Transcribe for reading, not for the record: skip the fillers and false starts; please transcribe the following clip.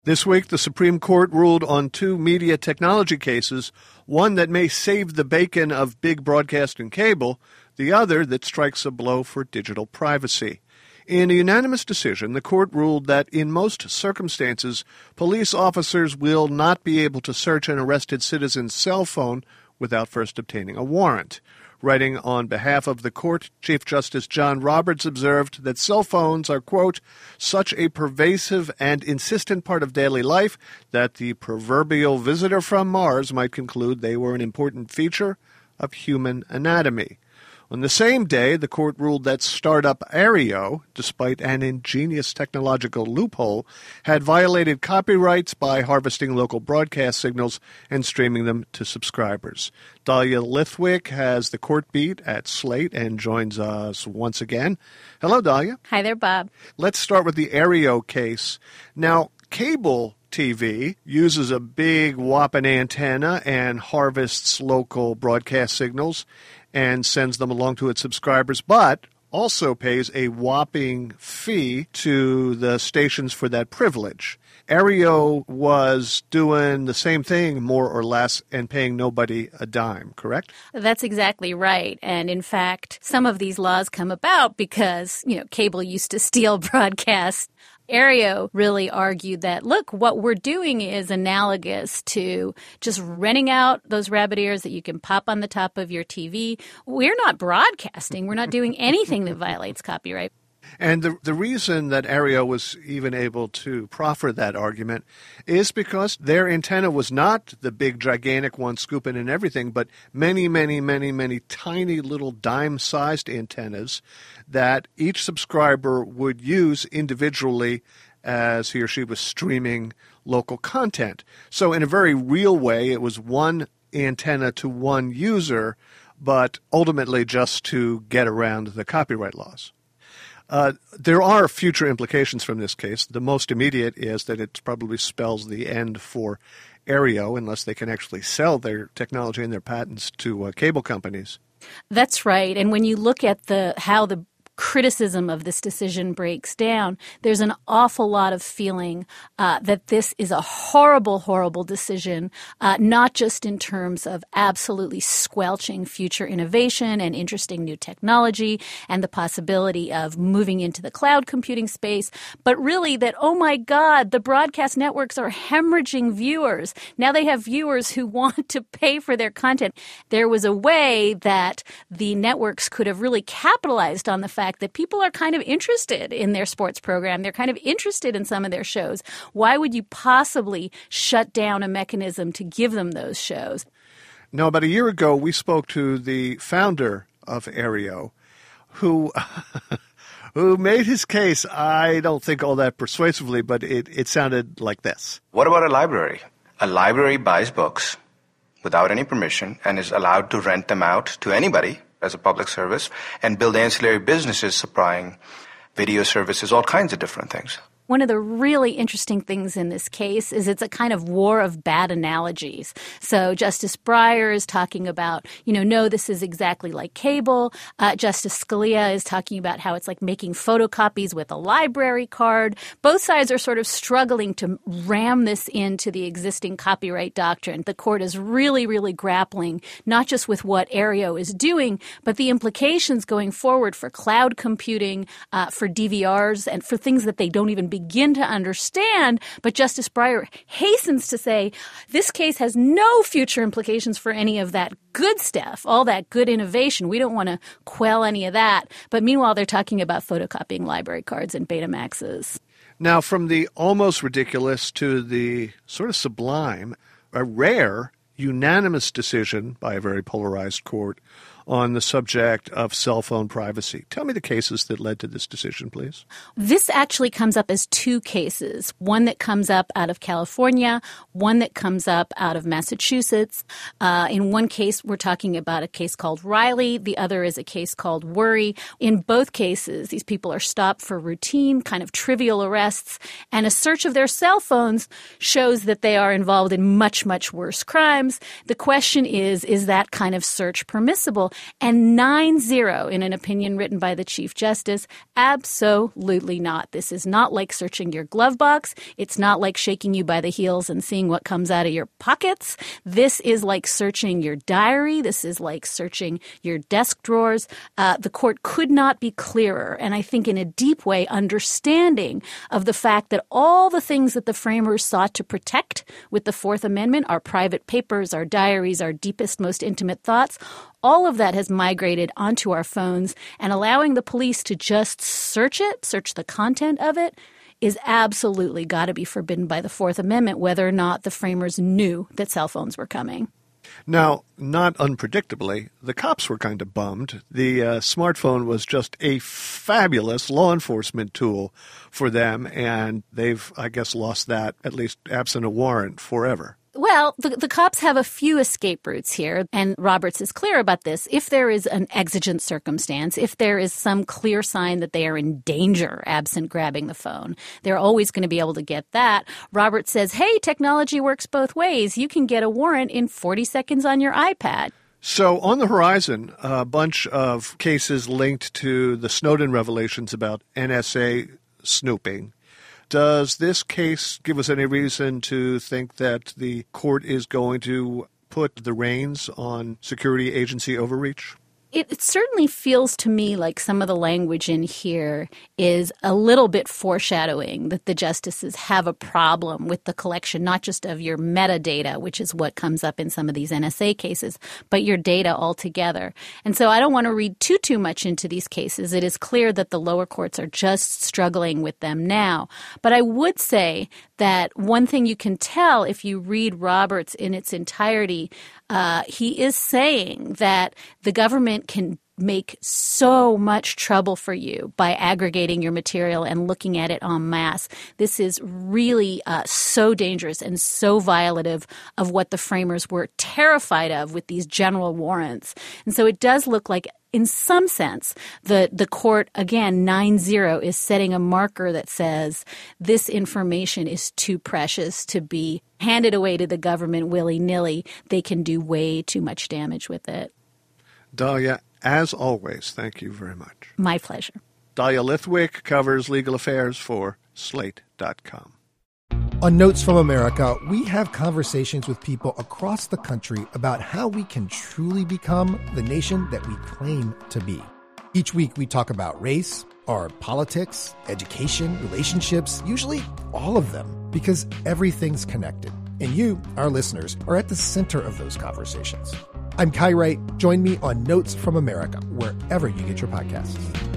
This week, the Supreme Court ruled on two media technology cases, one that may save the bacon of big broadcast and cable, the other that strikes a blow for digital privacy. In a unanimous decision, the court ruled that in most circumstances, police officers will not be able to search an arrested citizen's cell phone without first obtaining a warrant. Writing on behalf of the court, Chief Justice John Roberts observed that cell phones are, quote, such a pervasive and insistent part of daily life that the proverbial visitor from Mars might conclude they were an important feature of human anatomy. On the same day, the court ruled that startup Aereo, despite an ingenious technological loophole, had violated copyrights by harvesting local broadcast signals and streaming them to subscribers. Dahlia Lithwick has the court beat at Slate and joins us once again. Hello, Dahlia. Hi there, Bob. Let's start with the Aereo case. Now, cable TV uses a big whopping antenna and harvests local broadcast signals and sends them along to its subscribers, but also pays a whopping fee to the stations for that privilege. Aereo was doing the same thing, more or less, and paying nobody a dime, correct? That's exactly right. And in fact, some of these laws come about because, cable used to steal broadcasts. Aereo really argued that, look, what we're doing is analogous to just renting out those rabbit ears that you can pop on the top of your TV. We're not broadcasting. We're not doing anything that violates copyright. And the reason that Aereo was even able to proffer that argument is because their antenna was not the big, gigantic one scooping in everything, but many, many, many, many tiny little dime-sized antennas that each subscriber would use individually as he or she was streaming local content. So in a very real way, it was one antenna to one user, but ultimately just to get around the copyright laws. There are future implications from this case. The most immediate is that it probably spells the end for Aereo unless they can actually sell their technology and their patents to cable companies. That's right. And when you look at how the criticism of this decision breaks down, there's an awful lot of feeling that this is a horrible, horrible decision, not just in terms of absolutely squelching future innovation and interesting new technology and the possibility of moving into the cloud computing space, but really that, oh my God, the broadcast networks are hemorrhaging viewers. Now they have viewers who want to pay for their content. There was a way that the networks could have really capitalized on the fact that people are kind of interested in their sports program. They're kind of interested in some of their shows. Why would you possibly shut down a mechanism to give them those shows? Now, about a year ago, we spoke to the founder of Aereo, who made his case, I don't think all that persuasively, but it sounded like this. What about a library? A library buys books without any permission and is allowed to rent them out to anybody as a public service and build ancillary businesses supplying video services, all kinds of different things. One of the really interesting things in this case is it's a kind of war of bad analogies. So Justice Breyer is talking about, no, this is exactly like cable. Justice Scalia is talking about how it's like making photocopies with a library card. Both sides are sort of struggling to ram this into the existing copyright doctrine. The court is really, really grappling not just with what Aereo is doing, but the implications going forward for cloud computing, for DVRs, and for things that they don't even begin to understand. But Justice Breyer hastens to say this case has no future implications for any of that good stuff, all that good innovation. We don't want to quell any of that. But meanwhile, they're talking about photocopying library cards and Betamaxes. Now, from the almost ridiculous to the sort of sublime, a rare unanimous decision by a very polarized court on the subject of cell phone privacy. Tell me the cases that led to this decision, please. This actually comes up as two cases, one that comes up out of California, one that comes up out of Massachusetts. In one case, we're talking about a case called Riley. The other is a case called Worry. In both cases, these people are stopped for routine, kind of trivial arrests, and a search of their cell phones shows that they are involved in much, much worse crimes. The question is that kind of search permissible? illegal, and 9-0 in an opinion written by the Chief Justice, absolutely not. This is not like searching your glove box. It's not like shaking you by the heels and seeing what comes out of your pockets. This is like searching your diary. This is like searching your desk drawers. The court could not be clearer, and I think in a deep way understanding of the fact that all the things that the framers sought to protect with the Fourth Amendment, our private papers, our diaries, our deepest, most intimate thoughts, all of that has migrated onto our phones, and allowing the police to just search the content of it, is absolutely got to be forbidden by the Fourth Amendment, whether or not the framers knew that cell phones were coming. Now, not unpredictably, the cops were kind of bummed. The smartphone was just a fabulous law enforcement tool for them, and they've, I guess, lost that, at least absent a warrant, forever. Well, the cops have a few escape routes here, and Roberts is clear about this. If there is an exigent circumstance, if there is some clear sign that they are in danger absent grabbing the phone, they're always going to be able to get that. Roberts says, hey, technology works both ways. You can get a warrant in 40 seconds on your iPad. So on the horizon, a bunch of cases linked to the Snowden revelations about NSA snooping. Does this case give us any reason to think that the court is going to put the reins on security agency overreach? It certainly feels to me like some of the language in here is a little bit foreshadowing that the justices have a problem with the collection, not just of your metadata, which is what comes up in some of these NSA cases, but your data altogether. And so I don't want to read too much into these cases. It is clear that the lower courts are just struggling with them now. But I would say that one thing you can tell if you read Roberts in its entirety, he is saying that the government can make so much trouble for you by aggregating your material and looking at it en masse. This is really so dangerous and so violative of what the framers were terrified of with these general warrants. And so it does look like, in some sense, the court, again, 9-0, is setting a marker that says this information is too precious to be handed away to the government willy-nilly. They can do way too much damage with it. Dahlia, as always, thank you very much. My pleasure. Dahlia Lithwick covers legal affairs for Slate.com. On Notes from America, we have conversations with people across the country about how we can truly become the nation that we claim to be. Each week, we talk about race, our politics, education, relationships, usually all of them, because everything's connected. And you, our listeners, are at the center of those conversations. I'm Kai Wright. Join me on Notes from America, wherever you get your podcasts.